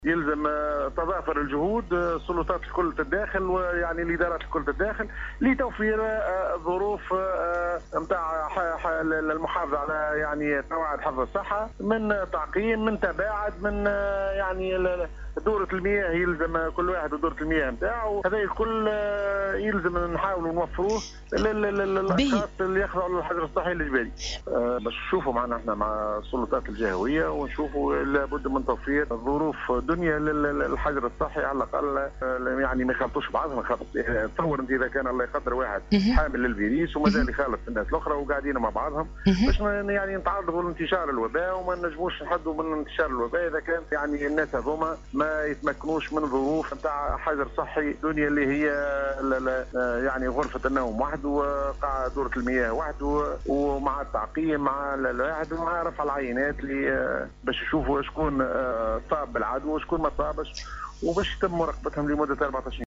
يلزم تضافر الجهود، السلطات الكل تتداخل، ويعني الادارات الكل تتداخل لتوفير ظروف نتاع المحافظه على يعني قواعد حفظ الصحه، من تعقيم، من تباعد، من يعني دورة المياه. يلزم كل واحد ودورة المياه نتاعو، هذا الكل يلزم نحاولوا نوفروه باهي. للاشخاص اللي يخضعوا للحجر الصحي الاجباري. باش نشوفوا معنا احنا مع السلطات الجهويه، ونشوفوا لابد من توفير ظروف دنيا للحجر الصحي على الاقل، يعني ما يخلطوش بعضهم. تصور انت اذا كان الله يقدر واحد مهم. حامل للفيروس ومازال مهم. يخالط الناس الاخرى وقاعدين مع بعضهم، مهم. باش يعني نتعرضوا لانتشار الوباء، وما نجموش نحدوا من انتشار الوباء اذا كان يعني الناس هذوما ما يتمكنوش من ظروف نتاع حجر صحي دنيا اللي هي يعني غرفه النوم واحد، وقاع دوره المياه واحد، ومع التعقيم مع الواحد، ومع رفع العينات باش يشوفوا شكون صاب بالعدوى وشكون ما صابش، وباش يتم مراقبتهم لمده 14